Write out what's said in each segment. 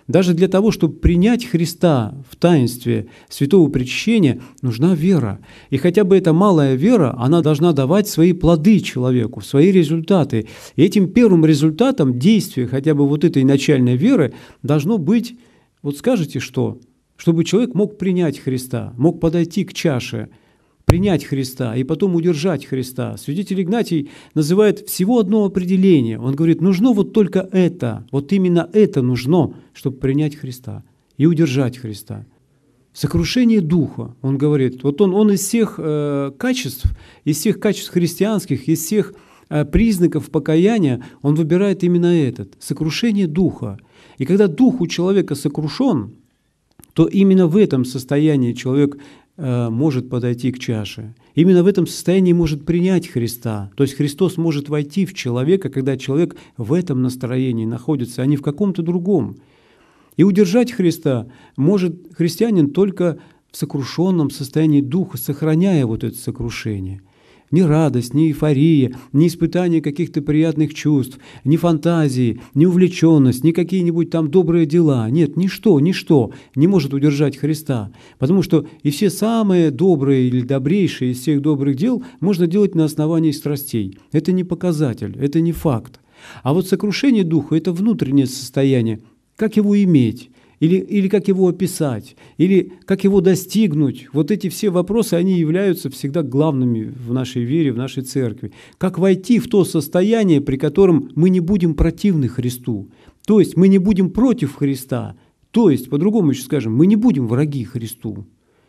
Даже для того, чтобы принять Христа в таинстве святого причащения, нужна вера. И хотя бы эта малая вера, она должна давать свои плоды человеку, свои результаты. И этим первым результатом действия хотя бы вот этой начальной веры должно быть, вот скажете что? Чтобы человек мог принять Христа, мог подойти к чаше, принять Христа и потом удержать Христа. Святитель Игнатий называет всего одно определение. Он говорит, нужно вот только это, вот именно это нужно, чтобы принять Христа и удержать Христа. Сокрушение духа, он говорит, вот он из всех качеств христианских, из всех признаков покаяния, он выбирает именно этот, сокрушение духа. И когда дух у человека сокрушен, то именно в этом состоянии человек может подойти к чаше. Именно в этом состоянии может принять Христа. То есть Христос может войти в человека, когда человек в этом настроении находится, а не в каком-то другом. И удержать Христа может христианин только в сокрушенном состоянии духа, сохраняя вот это сокрушение. Ни радость, ни эйфория, ни испытание каких-то приятных чувств, ни фантазии, ни увлеченность, ни какие-нибудь там добрые дела. Нет, ничто не может удержать Христа. Потому что и все самые добрые или добрейшие из всех добрых дел можно делать на основании страстей. Это не показатель, это не факт. А вот сокрушение духа – это внутреннее состояние. Как его иметь? Или как его описать, или как его достигнуть. Вот эти все вопросы, они являются всегда главными в нашей вере, в нашей церкви. Как войти в то состояние, при котором мы не будем противны Христу, то есть мы не будем против Христа, то есть, по-другому еще скажем, мы не будем враги Христу.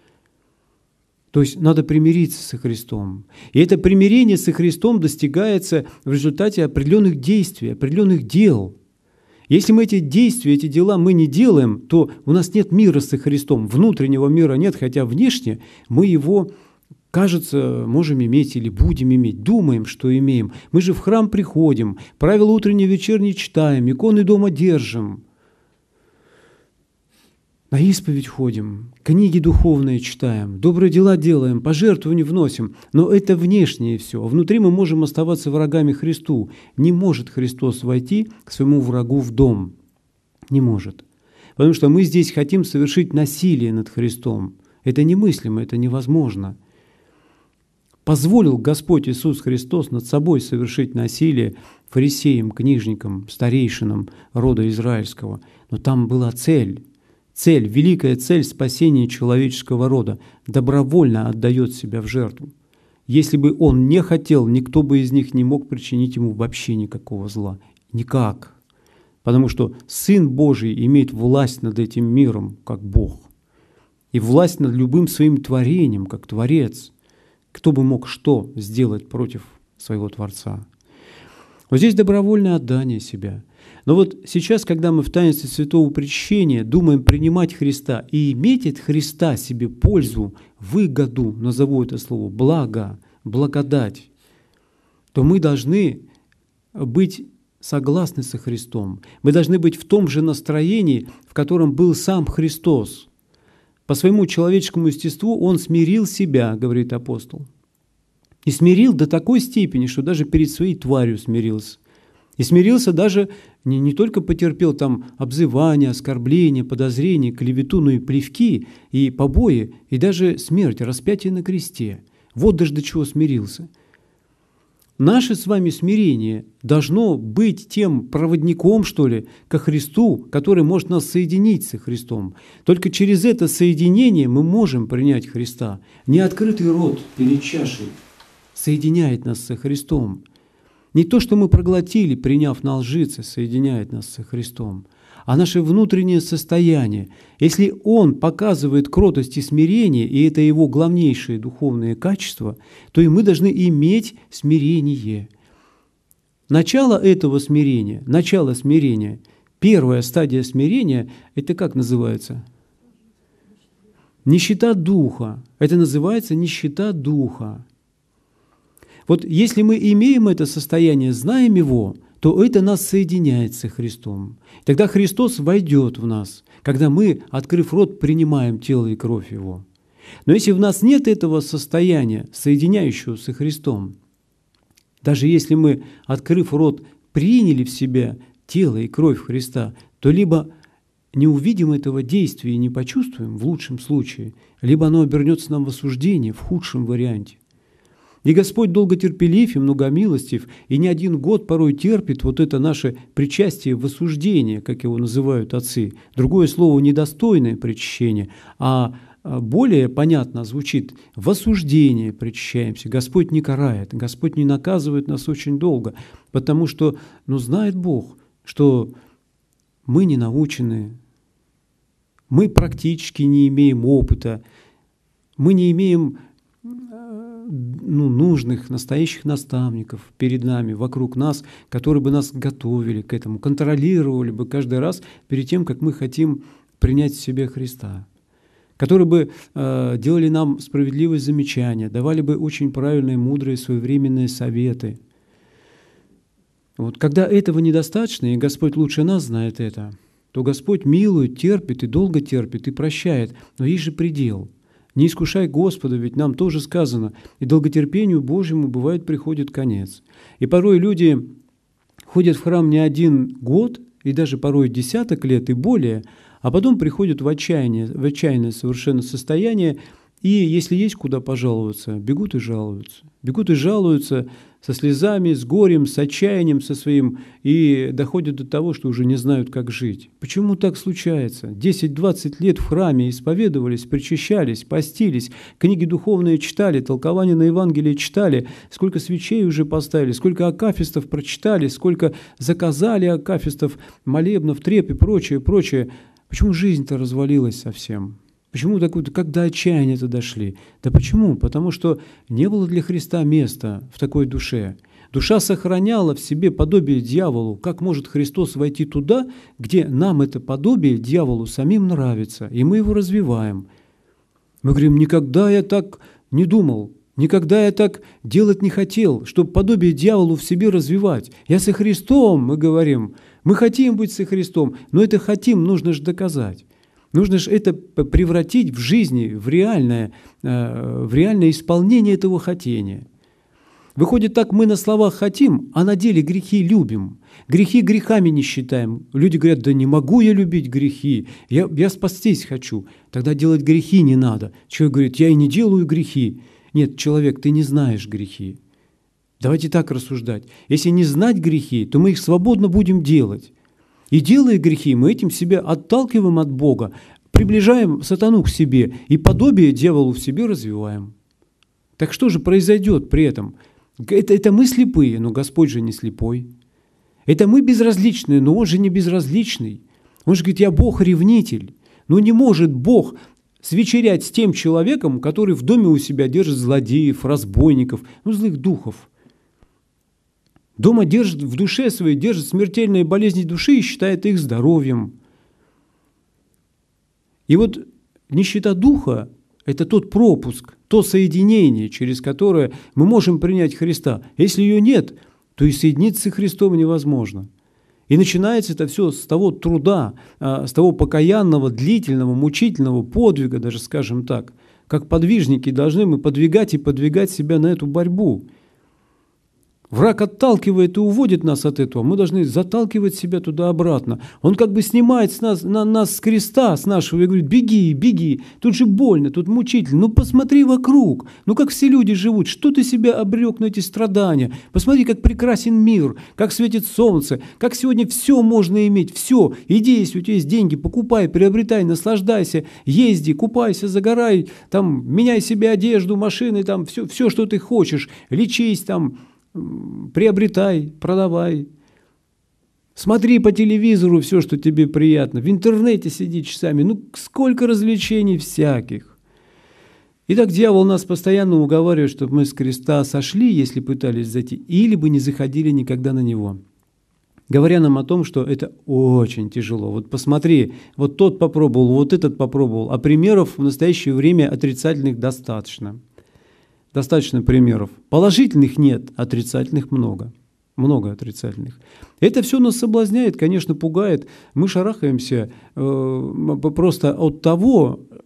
То есть надо примириться со Христом. И это примирение со Христом достигается в результате определенных действий, определенных дел. Если мы эти действия, эти дела мы не делаем, то у нас нет мира со Христом, внутреннего мира нет, хотя внешне мы его, кажется, можем иметь или будем иметь, думаем, что имеем. Мы же в храм приходим, правила утренней и вечерней читаем, иконы дома держим, на исповедь ходим, книги духовные читаем, добрые дела делаем, пожертвования вносим. Но это внешнее все. А внутри мы можем оставаться врагами Христу. Не может Христос войти к своему врагу в дом. Не может. Потому что мы здесь хотим совершить насилие над Христом. Это немыслимо, это невозможно. Позволил Господь Иисус Христос над собой совершить насилие фарисеям, книжникам, старейшинам рода израильского. Но там была цель. Цель, великая цель спасения человеческого рода, добровольно отдает себя в жертву. Если бы он не хотел, никто бы из них не мог причинить ему вообще никакого зла. Никак. Потому что Сын Божий имеет власть над этим миром, как Бог. И власть над любым своим творением, как Творец. Кто бы мог что сделать против своего Творца? Вот здесь добровольное отдание себя. Но вот сейчас, когда мы в таинстве святого причащения думаем принимать Христа и иметь от Христа себе пользу, выгоду, назову это слово, благо, благодать, то мы должны быть согласны со Христом. Мы должны быть в том же настроении, в котором был сам Христос. По своему человеческому естеству Он смирил себя, говорит апостол. И смирил до такой степени, что даже перед своей тварью смирился. И смирился даже, не только потерпел там обзывания, оскорбления, подозрения, клевету, но и плевки, и побои, и даже смерть, распятие на кресте. Вот даже до чего смирился. Наше с вами смирение должно быть тем проводником, что ли, ко Христу, который может нас соединить со Христом. Только через это соединение мы можем принять Христа. Неоткрытый рот перед чашей соединяет нас со Христом. Не то, что мы проглотили, приняв на лжице, соединяет нас со Христом, а наше внутреннее состояние. Если Он показывает кротость и смирение, и это Его главнейшие духовные качества, то и мы должны иметь смирение. Начало этого смирения, первая стадия смирения, это как называется? Нищета духа. Это называется нищета духа. Вот если мы имеем это состояние, знаем его, то это нас соединяет со Христом. Тогда Христос войдет в нас, когда мы, открыв рот, принимаем тело и кровь Его. Но если в нас нет этого состояния, соединяющего со Христом, даже если мы, открыв рот, приняли в себя тело и кровь Христа, то либо не увидим этого действия и не почувствуем в лучшем случае, либо оно обернется нам в осуждение в худшем варианте. И Господь долготерпелив и многомилостив, и не один год порой терпит вот это наше причастие в осуждение, как его называют отцы. Другое слово недостойное причащение, а более понятно звучит в осуждение причащаемся. Господь не карает, Господь не наказывает нас очень долго, потому что, знает Бог, что мы не научены, мы практически не имеем опыта, мы не имеем нужных, настоящих наставников перед нами, вокруг нас, которые бы нас готовили к этому, контролировали бы каждый раз перед тем, как мы хотим принять в себе Христа, которые бы делали нам справедливые замечания, давали бы очень правильные, мудрые, своевременные советы. Вот когда этого недостаточно, и Господь лучше нас знает это, то Господь милует, терпит и долго терпит, и прощает. Но есть же предел. Не искушай Господа, ведь нам тоже сказано, и долготерпению Божьему бывает приходит конец. И порой люди ходят в храм не один год, и даже порой десяток лет и более, а потом приходят в отчаянное совершенно состояние, и если есть куда пожаловаться, бегут и жалуются. Бегут и жалуются со слезами, с горем, с отчаянием со своим, и доходят до того, что уже не знают, как жить. Почему так случается? 10-20 лет в храме исповедовались, причащались, постились, книги духовные читали, толкования на Евангелие читали, сколько свечей уже поставили, сколько акафистов прочитали, сколько заказали акафистов, молебнов, треп и прочее, прочее. Почему жизнь-то развалилась совсем? Почему как до отчаяния-то дошли? Да почему? Потому что не было для Христа места в такой душе. Душа сохраняла в себе подобие дьяволу. Как может Христос войти туда, где нам это подобие дьяволу самим нравится, и мы его развиваем? Мы говорим, никогда я так не думал, никогда я так делать не хотел, чтобы подобие дьяволу в себе развивать. Я со Христом, мы говорим, мы хотим быть со Христом, но это хотим нужно же доказать. Нужно же это превратить в жизни, в реальное исполнение этого хотения. Выходит так, мы на словах хотим, а на деле грехи любим. Грехи грехами не считаем. Люди говорят, да не могу я любить грехи, я спастись хочу. Тогда делать грехи не надо. Человек говорит, я и не делаю грехи. Нет, человек, ты не знаешь грехи. Давайте так рассуждать. Если не знать грехи, то мы их свободно будем делать. И делая грехи, мы этим себя отталкиваем от Бога, приближаем сатану к себе и подобие дьяволу в себе развиваем. Так что же произойдет при этом? Это мы слепые, но Господь же не слепой. Это мы безразличные, но Он же не безразличный. Он же говорит, я Бог-ревнитель. Но не может Бог свечерять с тем человеком, который в доме у себя держит злодеев, разбойников, злых духов. Дома держит, в душе своей держит смертельные болезни души и считает их здоровьем. И вот нищета духа – это тот пропуск, то соединение, через которое мы можем принять Христа. Если ее нет, то и соединиться с Христом невозможно. И начинается это все с того труда, с того покаянного, длительного, мучительного подвига, даже скажем так. Как подвижники должны мы подвигать и подвигать себя на эту борьбу. Враг отталкивает и уводит нас от этого. Мы должны заталкивать себя туда-обратно. Он как бы снимает нас с креста, с нашего, и говорит, беги, беги. Тут же больно, тут мучительно. Посмотри вокруг. Как все люди живут. Что ты себя обрек на эти страдания? Посмотри, как прекрасен мир, как светит солнце, как сегодня все можно иметь. Все. Иди, если у тебя есть деньги, покупай, приобретай, наслаждайся, езди, купайся, загорай, меняй себе одежду, машины, все, что ты хочешь. Лечись, приобретай, продавай. Смотри по телевизору все, что тебе приятно. В интернете сиди часами. Сколько развлечений всяких. Итак, дьявол нас постоянно уговаривает, чтобы мы с креста сошли, если пытались зайти, или бы не заходили никогда на него. Говоря нам о том, что это очень тяжело. Вот посмотри, вот тот попробовал, вот этот попробовал. А примеров в настоящее время отрицательных достаточно. Достаточно примеров. Положительных нет, отрицательных много. Много отрицательных. Это все нас соблазняет, конечно, пугает. Мы шарахаемся просто от того,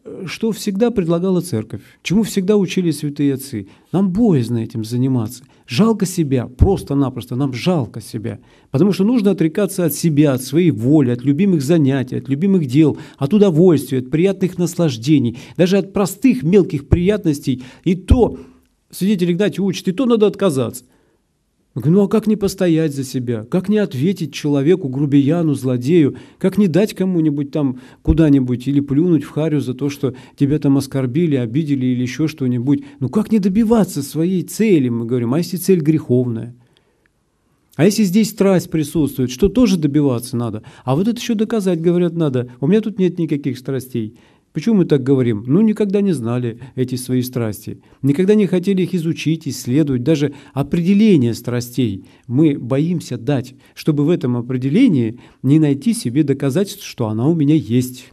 что всегда предлагала церковь, чему всегда учили святые отцы. Нам боязно этим заниматься. Жалко себя, просто-напросто нам жалко себя. Потому что нужно отрекаться от себя, от своей воли, от любимых занятий, от любимых дел, от удовольствия, от приятных наслаждений, даже от простых мелких приятностей. И то, святитель Игнатий учит, и то надо отказаться. Ну а как не постоять за себя? Как не ответить человеку, грубияну, злодею? Как не дать кому-нибудь там куда-нибудь или плюнуть в харю за то, что тебя там оскорбили, обидели или еще что-нибудь? Ну как не добиваться своей цели, мы говорим, а если цель греховная? А если здесь страсть присутствует, что тоже добиваться надо? А вот это еще доказать, говорят, надо. У меня тут нет никаких страстей. Почему мы так говорим? Ну, никогда не знали эти свои страсти. Никогда не хотели их изучить, исследовать. Даже определение страстей мы боимся дать, чтобы в этом определении не найти себе доказательств, что она у меня есть.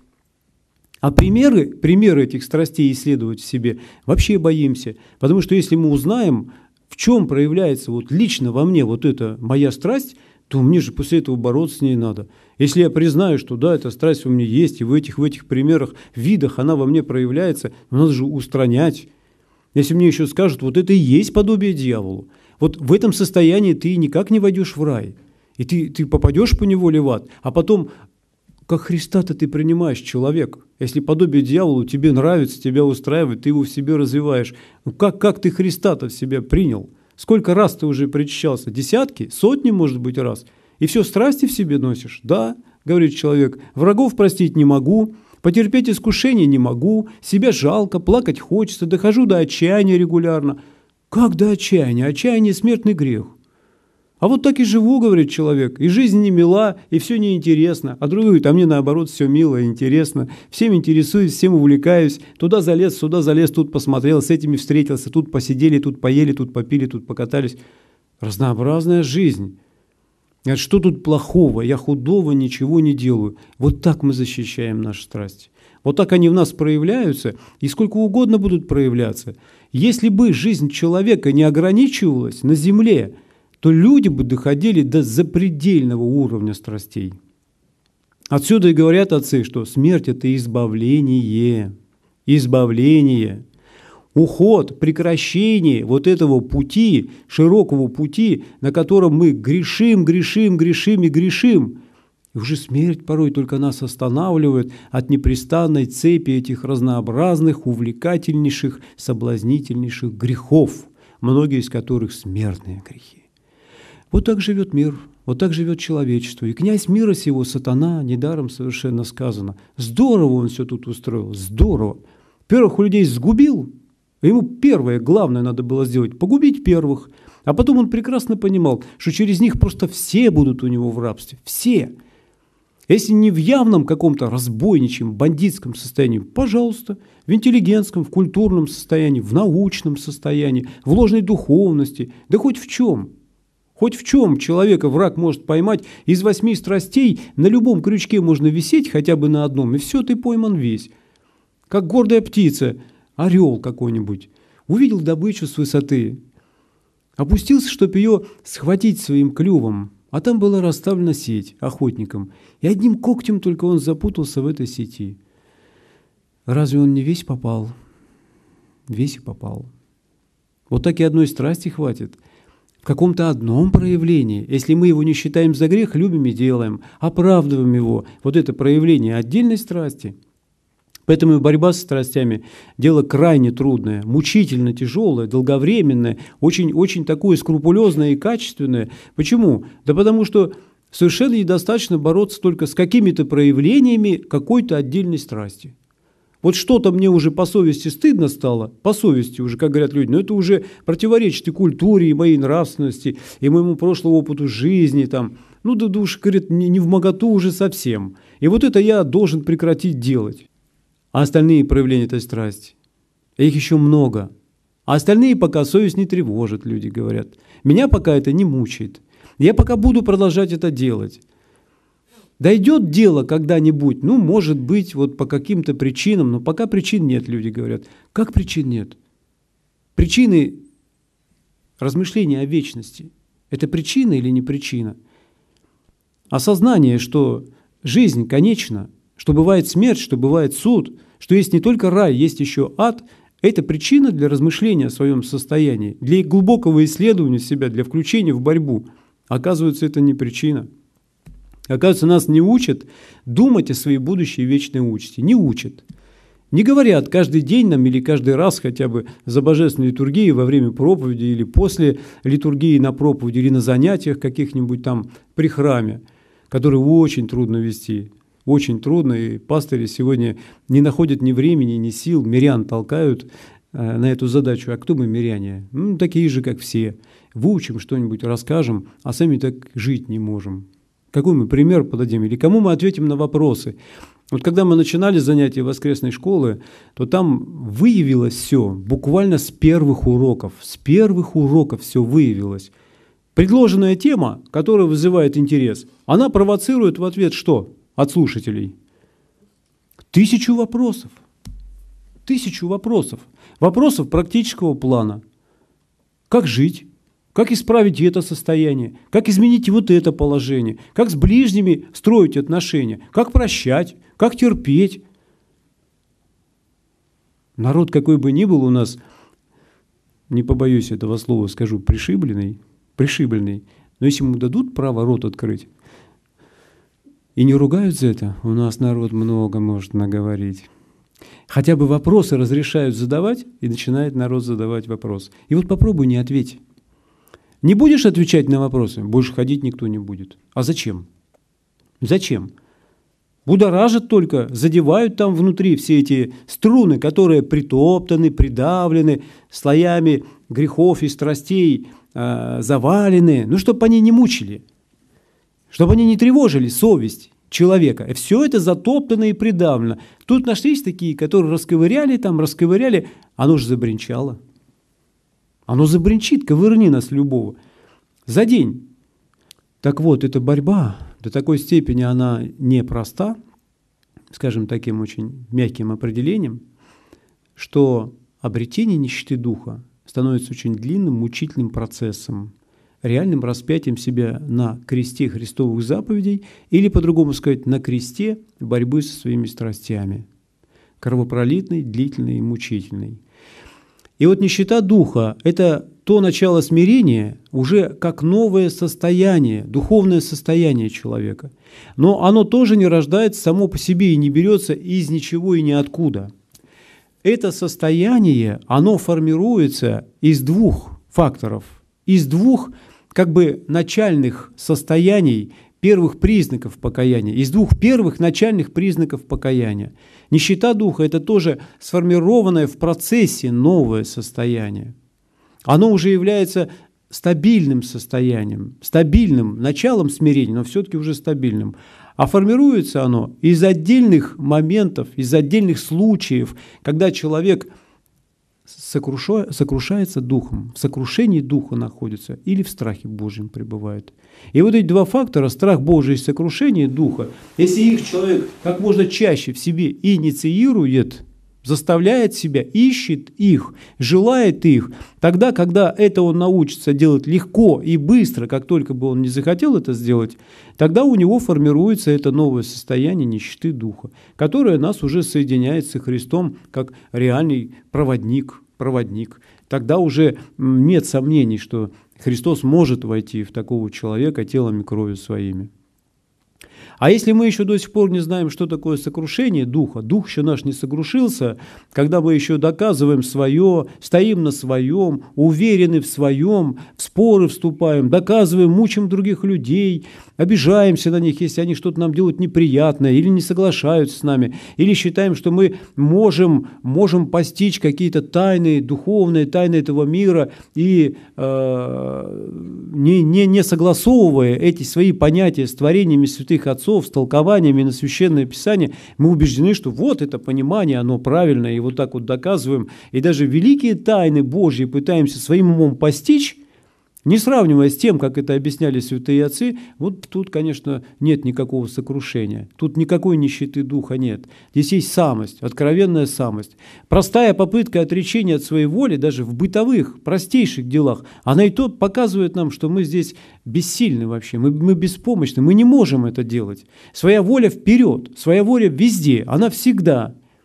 А примеры этих страстей исследовать в себе вообще боимся. Потому что если мы узнаем, в чем проявляется вот лично во мне вот эта моя страсть, то мне же после этого бороться с ней надо. Если я признаю, что да, эта страсть у меня есть, и в этих примерах, видах она во мне проявляется, надо же устранять. Если мне еще скажут, вот это и есть подобие дьяволу, вот в этом состоянии ты никак не войдешь в рай, и ты попадешь поневоле в ад, а потом, как Христа-то ты принимаешь, человек. Если подобие дьяволу тебе нравится, тебя устраивает, ты его в себе развиваешь, ну как ты Христа-то в себя принял? Сколько раз ты уже причащался? Десятки? Сотни, может быть, раз? И все страсти в себе носишь? Да, говорит человек, врагов простить не могу, потерпеть искушение не могу, себя жалко, плакать хочется, дохожу до отчаяния регулярно. Как до отчаяния? Отчаяние – смертный грех. А вот так и живу, говорит человек, и жизнь не мила, и все неинтересно. А другой говорит, а мне наоборот все мило и интересно. Всем интересуюсь, всем увлекаюсь. Туда залез, сюда залез, тут посмотрел, с этими встретился, тут посидели, тут поели, тут попили, тут покатались. Разнообразная жизнь. Что тут плохого? Я худого ничего не делаю. Вот так мы защищаем наши страсти. Вот так они в нас проявляются, и сколько угодно будут проявляться. Если бы жизнь человека не ограничивалась на земле, то люди бы доходили до запредельного уровня страстей. Отсюда и говорят отцы, что смерть – это избавление. Избавление. Уход, прекращение вот этого пути, широкого пути, на котором мы грешим. И уже смерть порой только нас останавливает от непрестанной цепи этих разнообразных, увлекательнейших, соблазнительнейших грехов, многие из которых смертные грехи. Вот так живет мир, вот так живет человечество. И князь мира сего, сатана, недаром совершенно сказано. Здорово он все тут устроил, здорово. Первых людей сгубил, ему первое, главное надо было сделать – погубить первых. А потом он прекрасно понимал, что через них просто все будут у него в рабстве, все. Если не в явном каком-то разбойничьем, бандитском состоянии, пожалуйста, в интеллигентском, в культурном состоянии, в научном состоянии, в ложной духовности, да хоть в чем. Хоть в чем человека враг может поймать, из 8 страстей на любом крючке можно висеть, хотя бы на одном, и все, ты пойман весь. Как гордая птица, орел какой-нибудь, увидел добычу с высоты, опустился, чтобы ее схватить своим клювом, а там была расставлена сеть охотником, и одним когтем только он запутался в этой сети. Разве он не весь попал? Весь и попал. Вот так и одной страсти хватит. В каком-то одном проявлении, если мы его не считаем за грех, любим и делаем, оправдываем его, вот это проявление отдельной страсти. Поэтому борьба с страстями – дело крайне трудное, мучительно тяжелое, долговременное, очень такое скрупулезное и качественное. Почему? Да потому что совершенно недостаточно бороться только с какими-то проявлениями какой-то отдельной страсти. Вот что-то мне уже по совести стыдно стало, по совести уже, как говорят люди, но это уже противоречит и культуре, и моей нравственности, и моему прошлому опыту жизни. Там. Ну да уж, говорит, не вмоготу уже совсем. И вот это я должен прекратить делать. А остальные проявления этой страсти, их еще много. А остальные пока совесть не тревожит, люди говорят. Меня пока это не мучает. Я пока буду продолжать это делать. Дойдет дело когда-нибудь, ну, может быть, вот по каким-то причинам, но пока причин нет, люди говорят. Как причин нет? Причины размышления о вечности – это причина или не причина? Осознание, что жизнь конечна, что бывает смерть, что бывает суд, что есть не только рай, есть еще ад, это причина для размышления о своем состоянии, для глубокого исследования себя, для включения в борьбу. Оказывается, это не причина. Оказывается, нас не учат думать о своей будущей вечной участи. Не учат. Не говорят каждый день нам или каждый раз хотя бы за божественной литургией во время проповеди или после литургии на проповеди или на занятиях каких-нибудь там при храме, которые очень трудно вести. Очень трудно, и пастыри сегодня не находят ни времени, ни сил, мирян толкают на эту задачу. А кто мы, миряне? Ну, такие же, как все. Выучим что-нибудь, расскажем, а сами так жить не можем. Какой мы пример подадим? Или кому мы ответим на вопросы? Вот когда мы начинали занятия воскресной школы, то там выявилось все, буквально с первых уроков. С первых уроков все выявилось. Предложенная тема, которая вызывает интерес, она провоцирует в ответ что? От слушателей. 1000 вопросов. 1000 вопросов. Вопросов практического плана. Как жить? Как исправить это состояние? Как изменить вот это положение? Как с ближними строить отношения? Как прощать? Как терпеть? Народ, какой бы ни был у нас, не побоюсь этого слова, скажу, пришибленный, но если ему дадут право рот открыть, и не ругают за это, у нас народ много может наговорить. Хотя бы вопросы разрешают задавать, и начинает народ задавать вопрос. И вот попробуй не ответь. Не будешь отвечать на вопросы, больше ходить никто не будет. А зачем? Зачем? Будоражат только, задевают там внутри все эти струны, которые притоптаны, придавлены слоями грехов и страстей, завалены, ну, чтобы они не мучили. Чтобы они не тревожили совесть человека. И все это затоптано и придавлено. Тут нашлись такие, которые расковыряли, оно же забринчало. Оно забринчит, ковырни нас любого. За день. Так вот, эта борьба, до такой степени она непроста, скажем, таким очень мягким определением, что обретение нищеты духа становится очень длинным, мучительным процессом, реальным распятием себя на кресте Христовых заповедей или, по-другому сказать, на кресте борьбы со своими страстями. Кровопролитной, длительной и мучительной. И вот нищета духа – это то начало смирения уже как новое состояние, духовное состояние человека. Но оно тоже не рождается само по себе и не берется из ничего и ниоткуда. Это состояние, оно формируется из двух факторов, из двух как бы начальных состояний, первых признаков покаяния, из двух первых начальных признаков покаяния. Нищета духа – это тоже сформированное в процессе новое состояние. Оно уже является стабильным состоянием, стабильным началом смирения, но все-таки уже стабильным. А формируется оно из отдельных моментов, из отдельных случаев, когда человек сокрушается духом, в сокрушении духа находится или в страхе Божьем пребывает. И вот эти два фактора, страх Божий и сокрушение духа, если их человек как можно чаще в себе инициирует, заставляет себя, ищет их, желает их, тогда, когда это он научится делать легко и быстро, как только бы он не захотел это сделать, тогда у него формируется это новое состояние нищеты духа, которое нас уже соединяет со Христом как реальный проводник. Тогда уже нет сомнений, что Христос может войти в такого человека телом и кровью своими. А если мы еще до сих пор не знаем, что такое сокрушение духа, дух еще наш не сокрушился, когда мы еще доказываем свое, стоим на своем, уверены в своем, в споры вступаем, доказываем, мучим других людей, обижаемся на них, если они что-то нам делают неприятное, или не соглашаются с нами, или считаем, что мы можем постичь какие-то тайны, духовные тайны этого мира, и не согласовывая эти свои понятия с творениями святых отцов, с толкованиями на Священное Писание, мы убеждены, что вот это понимание, оно правильное, и вот так вот доказываем, и даже великие тайны Божьи пытаемся своим умом постичь, не сравнивая с тем, как это объясняли святые отцы, вот тут, конечно, нет никакого сокрушения, тут никакой нищеты духа нет. Здесь есть самость, откровенная самость. Простая попытка отречения от своей воли, даже в бытовых, простейших делах, она и то показывает нам, что мы здесь бессильны вообще, мы беспомощны, мы не можем это делать. Своя воля вперед, своя воля везде, она всегда.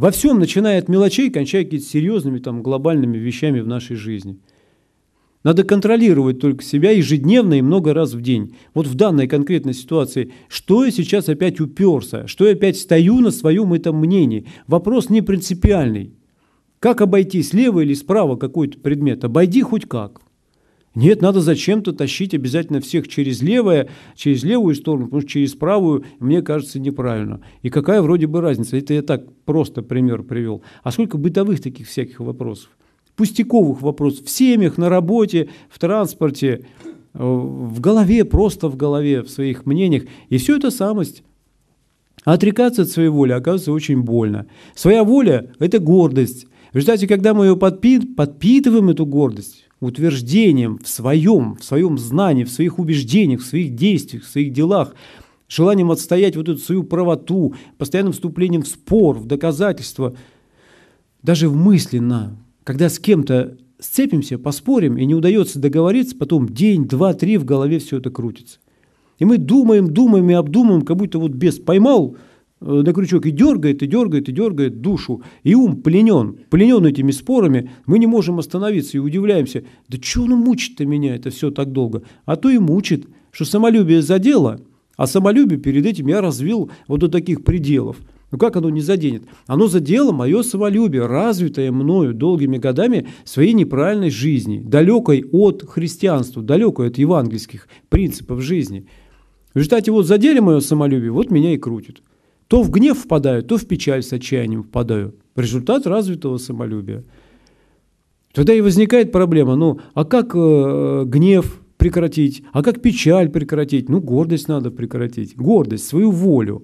Во всем, начиная от мелочей, кончая какими-то серьезными там, глобальными вещами в нашей жизни. Надо контролировать только себя ежедневно и много раз в день. Вот в данной конкретной ситуации, что я сейчас опять уперся, что я опять стою на своем этом мнении. Вопрос не принципиальный. Как обойти слева или справа какой-то предмет? Обойди хоть как. Нет, надо зачем-то тащить обязательно всех через левую сторону, потому что через правую, мне кажется, неправильно. И какая вроде бы разница? Это я так просто пример привел. А сколько бытовых таких всяких вопросов? Пустяковых вопросов в семьях, на работе, в транспорте, в голове, просто в голове, в своих мнениях. И все это самость. А отрекаться от своей воли, оказывается, очень больно. Своя воля – это гордость. В результате, когда мы ее подпитываем, эту гордость, утверждением в своем знании, в своих убеждениях, в своих действиях, в своих делах, желанием отстоять вот эту свою правоту, постоянным вступлением в спор, в доказательство, даже в мысленно. Когда с кем-то сцепимся, поспорим, и не удается договориться, потом день, два, три в голове все это крутится. И мы думаем и обдумываем, как будто вот бес поймал на крючок и дергает душу. И ум пленен этими спорами, мы не можем остановиться и удивляемся, да что он мучит-то меня это все так долго? А то и мучит, что самолюбие задело, а самолюбие перед этим я развил вот до таких пределов. Ну как оно не заденет? Оно задело мое самолюбие, развитое мною долгими годами своей неправильной жизни, далекой от христианства, далекой от евангельских принципов жизни. В результате вот задели мое самолюбие, вот меня и крутит. То в гнев впадаю, то в печаль с отчаянием впадаю. Результат развитого самолюбия. Тогда и возникает проблема, а как гнев прекратить, а как печаль прекратить? Гордость надо прекратить, гордость, свою волю.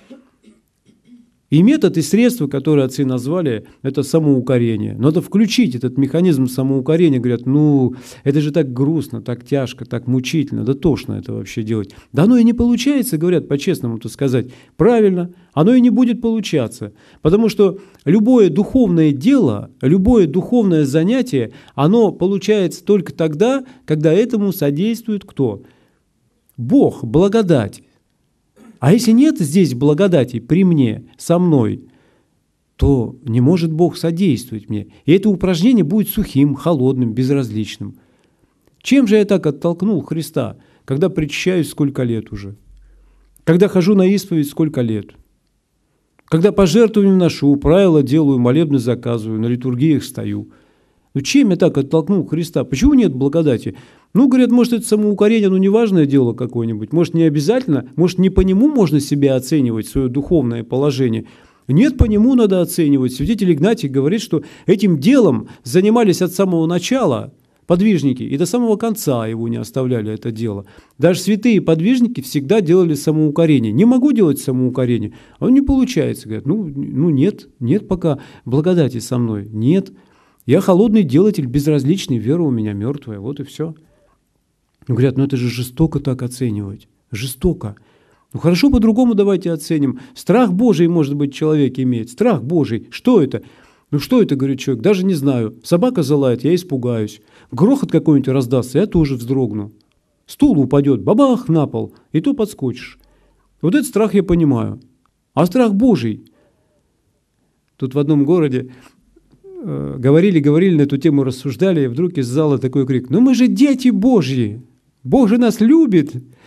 И метод, и средства, которые отцы назвали, это самоукорение. Надо включить этот механизм самоукорения. Говорят, это же так грустно, так тяжко, так мучительно, да тошно это вообще делать. Да оно и не получается, говорят, по-честному-то сказать. Правильно, оно и не будет получаться. Потому что любое духовное дело, любое духовное занятие, оно получается только тогда, когда этому содействует кто? Бог, благодать. А если нет здесь благодати при мне, со мной, то не может Бог содействовать мне. И это упражнение будет сухим, холодным, безразличным. Чем же я так оттолкнул Христа, когда причащаюсь сколько лет уже? Когда хожу на исповедь сколько лет? Когда пожертвования ношу, правила делаю, молебны заказываю, на литургиях стою. Чем я так оттолкнул Христа? Почему нет благодати? Говорят, может, это самоукорение, неважное дело какое-нибудь. Может, не обязательно, может, не по нему можно себя оценивать, свое духовное положение. Нет, по нему надо оценивать. Святитель Игнатий говорит, что этим делом занимались от самого начала подвижники, и до самого конца его не оставляли это дело. Даже святые подвижники всегда делали самоукорение. Не могу делать самоукорение, а не получается. Говорят, нет пока благодати со мной, нет. Я холодный делатель, безразличный, вера у меня мертвая, вот и все. Говорят, это же жестоко так оценивать, жестоко. Хорошо, по-другому давайте оценим. Страх Божий, может быть, человек имеет, страх Божий, что это? Что это, говорит человек, даже не знаю. Собака залает, я испугаюсь. Грохот какой-нибудь раздастся, я тоже вздрогну. Стул упадет, бабах, на пол, и то подскочишь. Вот этот страх я понимаю. А страх Божий? Тут в одном городе говорили на эту тему, рассуждали, и вдруг из зала такой крик: мы же дети Божьи, Бог же нас любит.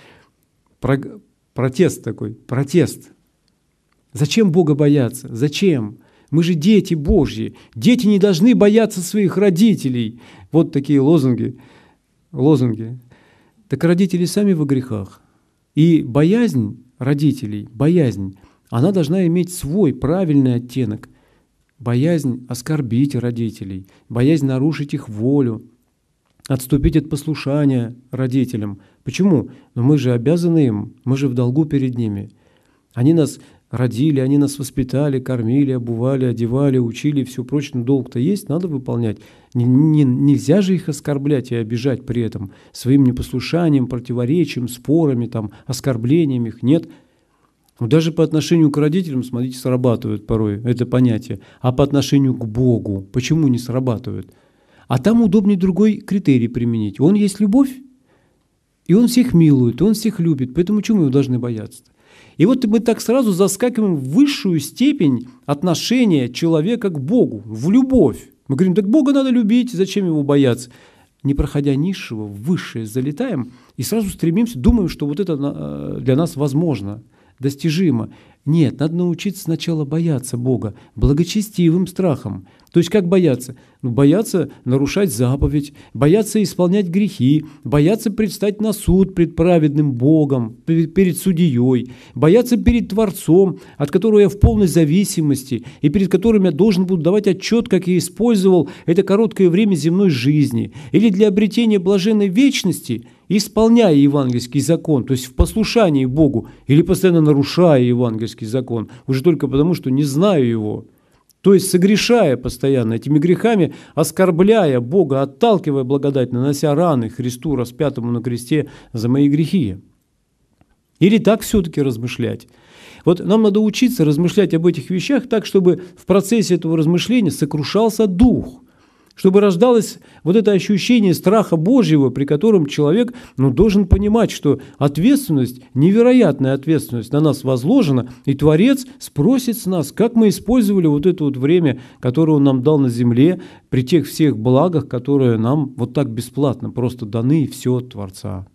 Протест такой, протест. Зачем Бога бояться? Зачем? Мы же дети Божьи. Дети не должны бояться своих родителей. Вот такие лозунги. Так родители сами во грехах. И боязнь родителей, она должна иметь свой правильный оттенок. Боязнь оскорбить родителей, боязнь нарушить их волю, отступить от послушания родителям. Почему? Мы же обязаны им, мы же в долгу перед ними. Они нас родили, они нас воспитали, кормили, обували, одевали, учили, все прочее. Долг-то есть, надо выполнять. Нельзя же их оскорблять и обижать при этом своим непослушанием, противоречием, спорами, оскорблением их. Нет. Даже по отношению к родителям, смотрите, срабатывает порой это понятие. А по отношению к Богу почему не срабатывает? А там удобнее другой критерий применить. Он есть любовь, и Он всех милует, Он всех любит. Поэтому чему его должны бояться? И вот мы так сразу заскакиваем в высшую степень отношения человека к Богу, в любовь. Мы говорим, так Бога надо любить, зачем его бояться? Не проходя низшего, в высшее залетаем и сразу стремимся, думаем, что вот это для нас возможно, достижимо. Нет, надо научиться сначала бояться Бога, благочестивым страхом. То есть как бояться? Бояться нарушать заповедь, бояться исполнять грехи, бояться предстать на суд пред праведным Богом, перед судьей, бояться перед Творцом, от которого я в полной зависимости, и перед которым я должен буду давать отчет, как я использовал это короткое время земной жизни, или для обретения блаженной вечности, исполняя евангельский закон, то есть в послушании Богу, или постоянно нарушая евангельский закон, уже только потому, что не знаю его. То есть согрешая постоянно этими грехами, оскорбляя Бога, отталкивая благодать, нанося раны Христу, распятому на кресте за мои грехи. Или так все-таки размышлять? Вот нам надо учиться размышлять об этих вещах так, чтобы в процессе этого размышления сокрушался дух, чтобы рождалось вот это ощущение страха Божьего, при котором человек должен понимать, что ответственность, невероятная ответственность на нас возложена, и Творец спросит с нас, как мы использовали вот это вот время, которое Он нам дал на земле, при тех всех благах, которые нам вот так бесплатно просто даны, и все от Творца.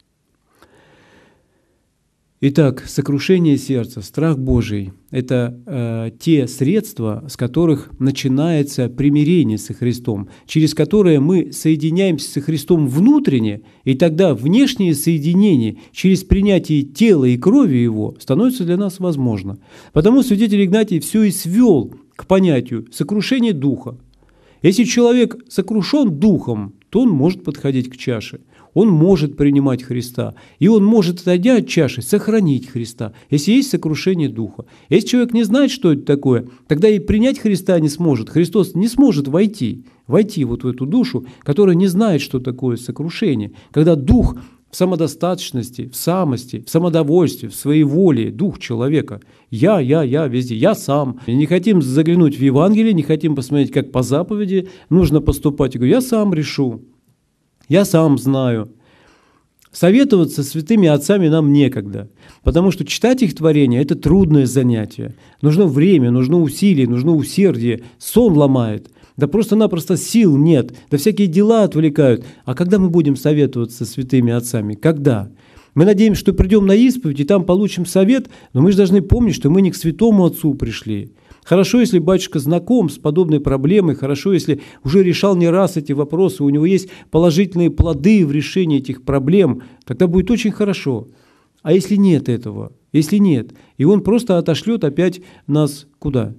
Итак, сокрушение сердца, страх Божий – это те средства, с которых начинается примирение со Христом, через которые мы соединяемся со Христом внутренне, и тогда внешнее соединение через принятие тела и крови Его становится для нас возможно. Потому святитель Игнатий все и свел к понятию сокрушения духа. Если человек сокрушен духом, то он может подходить к чаше. Он может принимать Христа, и он может, отойдя от чаши, сохранить Христа, если есть сокрушение духа. Если человек не знает, что это такое, тогда и принять Христа не сможет. Христос не сможет войти вот в эту душу, которая не знает, что такое сокрушение. Когда дух в самодостаточности, в самости, в самодовольстве, в своей воле, дух человека. Я везде, я сам. Не хотим заглянуть в Евангелие, не хотим посмотреть, как по заповеди нужно поступать. Я говорю, я сам решу. Я сам знаю. Советоваться с святыми отцами нам некогда, потому что читать их творения – это трудное занятие. Нужно время, нужно усилие, нужно усердие. Сон ломает. Да просто-напросто сил нет. Да всякие дела отвлекают. А когда мы будем советоваться со святыми отцами? Когда? Мы надеемся, что придем на исповедь и там получим совет, но мы же должны помнить, что мы не к святому отцу пришли. Хорошо, если батюшка знаком с подобной проблемой, хорошо, если уже решал не раз эти вопросы, у него есть положительные плоды в решении этих проблем, тогда будет очень хорошо. А если нет этого, если нет, и он просто отошлет опять нас куда?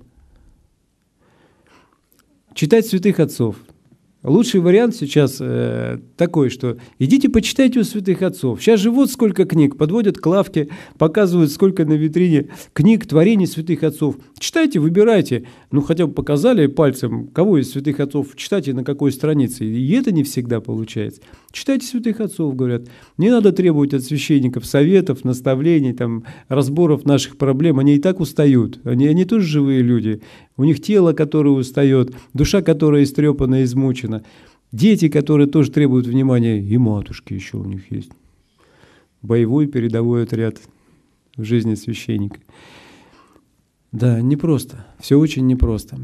Читать святых отцов. Лучший вариант сейчас такой, что идите почитайте у святых отцов. Сейчас же вот сколько книг, подводят к лавке, показывают, сколько на витрине книг, творений святых отцов. Читайте, выбирайте. Хотя бы показали пальцем, кого из святых отцов читайте, на какой странице. И это не всегда получается. Читайте святых отцов, говорят. Не надо требовать от священников советов, наставлений, разборов наших проблем. Они и так устают. Они тоже живые люди. У них тело, которое устает, душа, которая истрепана, измучена. Дети, которые тоже требуют внимания, и матушки еще у них есть. Боевой передовой отряд в жизни священника. Да, непросто. Все очень непросто.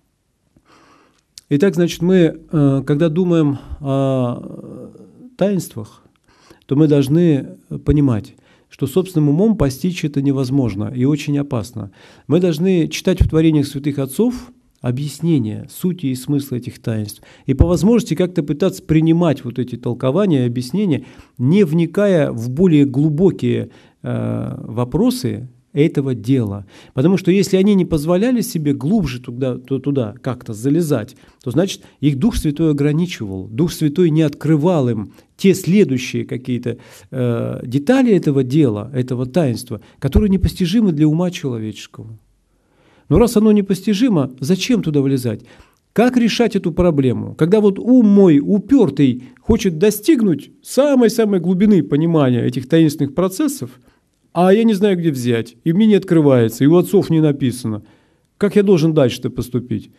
Итак, значит, мы, когда думаем о таинствах, то мы должны понимать, что собственным умом постичь это невозможно и очень опасно. Мы должны читать в творениях святых отцов объяснения сути и смысла этих таинств. И по возможности как-то пытаться принимать вот эти толкования и объяснения, не вникая в более глубокие вопросы этого дела. Потому что если они не позволяли себе глубже туда как-то залезать, то значит их Дух Святой ограничивал, Дух Святой не открывал им те следующие какие-то детали этого дела, этого таинства, которые непостижимы для ума человеческого. Но раз оно непостижимо, зачем туда влезать? Как решать эту проблему? Когда вот ум мой упертый хочет достигнуть самой-самой глубины понимания этих таинственных процессов, а я не знаю, где взять, и мне не открывается, и у отцов не написано. Как я должен дальше-то поступить?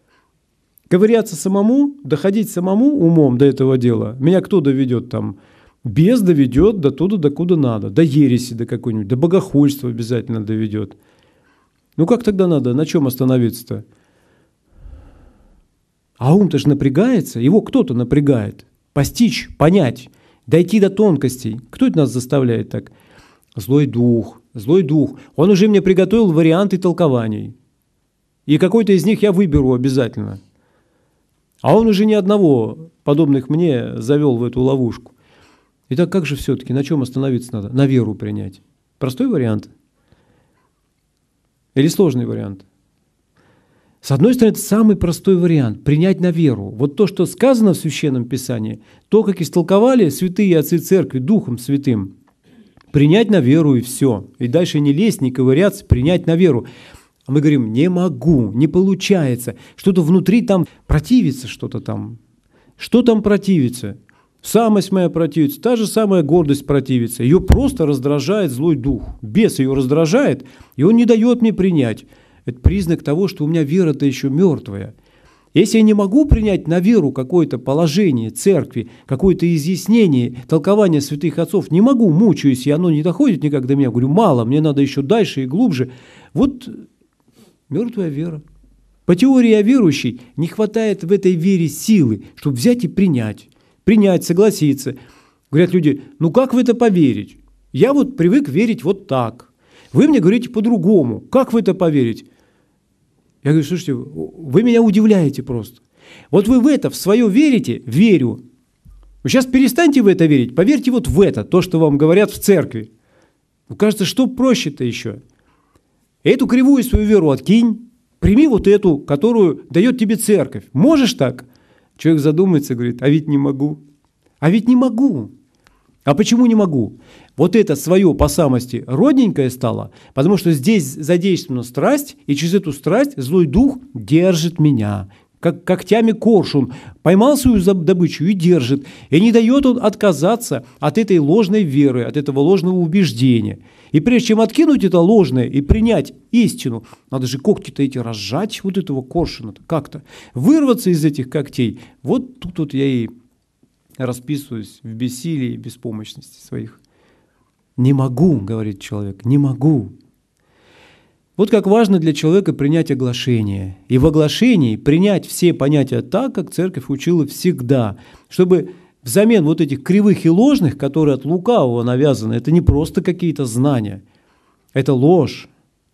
Ковыряться самому, доходить самому умом до этого дела? Меня кто доведет там? Бес доведет до туда, докуда надо, до ереси до какой-нибудь, до богохульства обязательно доведет. Ну как тогда надо, на чем остановиться-то? А ум-то же напрягается, его кто-то напрягает. Постичь, понять, дойти до тонкостей. Кто это нас заставляет так? Злой дух, злой дух. Он уже мне приготовил варианты толкований. И какой-то из них я выберу обязательно. А он уже ни одного подобных мне завел в эту ловушку. Итак, как же все-таки, на чем остановиться надо? На веру принять. Простой вариант? Или сложный вариант? С одной стороны, это самый простой вариант – принять на веру. Вот то, что сказано в Священном Писании, то, как истолковали святые отцы Церкви Духом Святым, принять на веру и все. И дальше не лезть, не ковыряться, принять на веру. А мы говорим, не могу, не получается. Что-то внутри там противится, что-то там. Что там противится? Самость моя противится, та же самая гордость противится. Ее просто раздражает злой дух. Бес ее раздражает, и он не дает мне принять. Это признак того, что у меня вера-то еще мертвая. Если я не могу принять на веру какое-то положение церкви, какое-то изъяснение, толкование святых отцов, не могу, мучаюсь, и оно не доходит никак до меня. Говорю, мало, мне надо еще дальше и глубже. Вот мертвая вера. По теории о верующей не хватает в этой вере силы, чтобы взять и принять. Принять, согласиться. Говорят люди, ну как в это поверить? Я вот привык верить вот так. Вы мне говорите по-другому. Как в это поверить? Я говорю, слушайте, вы меня удивляете просто. Вот вы в это, в свое верите? Верю. Вы сейчас перестаньте в это верить, поверьте вот в это, то, что вам говорят в церкви. Ну, кажется, что проще-то еще? Эту кривую свою веру откинь, прими вот эту, которую дает тебе церковь. Можешь так? Человек задумается, говорит, а ведь не могу. А ведь не могу. А почему не могу? Вот это свое по самости родненькое стало, потому что здесь задействована страсть, и через эту страсть злой дух держит меня, как когтями коршун, поймал свою добычу и держит, и не дает он отказаться от этой ложной веры, от этого ложного убеждения. И прежде чем откинуть это ложное и принять истину, надо же когти-то эти разжать, вот этого коршуна-то как-то, вырваться из этих когтей. Вот тут вот я и расписываюсь в бессилии и беспомощности своих. Не могу, говорит человек, не могу. Вот как важно для человека принять оглашение. И в оглашении принять все понятия так, как церковь учила всегда, чтобы взамен вот этих кривых и ложных, которые от лукавого навязаны, это не просто какие-то знания, это ложь.